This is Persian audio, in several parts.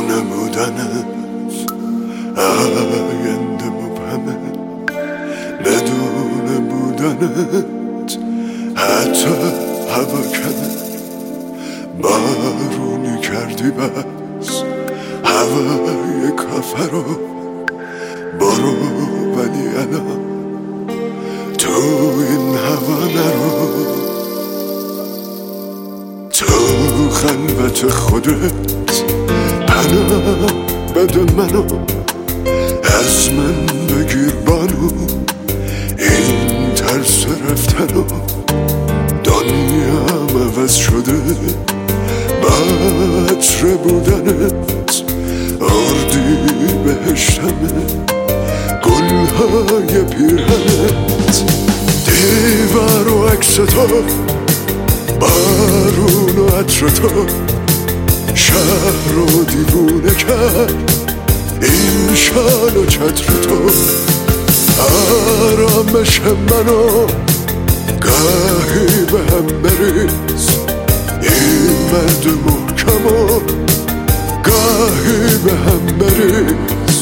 نمودنت آینده مبهمه، بدون بودنت حتی هوا کنه. بارونی کردی بس هوای کافه رو، برو ولی الان تو این هوا نرو. تو خلوت خودت پناه بده منو، از من بگیر بانو این ترس رفتنو. دنیام عوض شده با عطر بودنت، اردی بهشتمه گلهای پیرهنت. دیوار و عکس تو، بارون و عطر تو، شهر رو دیوونه کرد این شال و چتر تو. آرامش منو گاهی به هم بریز، این مرد محکمو گاهی به هم بریز.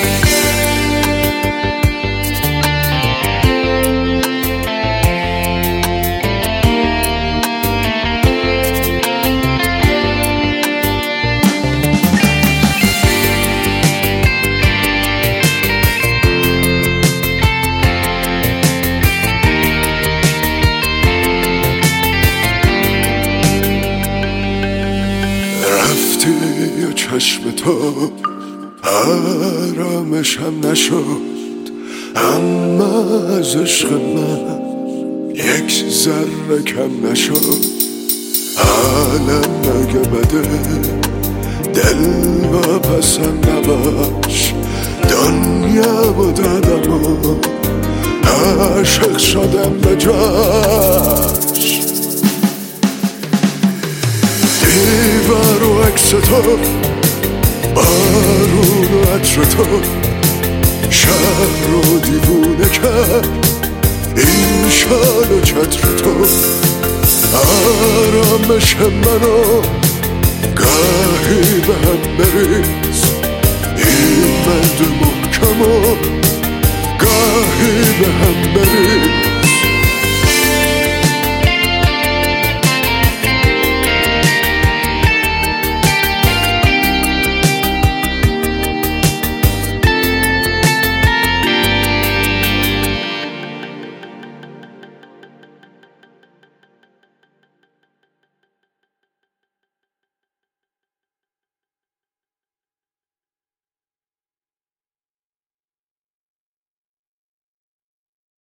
یا چشم تو آرامشم نشد، اما از عشق من یک ذره کم نشد. عالم مگه بده دل و پسند نباش، دنیا و دادم و عاشق شدم به جاش. دیوار و عکس تو، بارون و عطر تو، شهر رو دیوونه کرد این شال و چتر تو. آرامش منو گاهی به هم بریز، این مرد محکمو گاهی به هم بریز.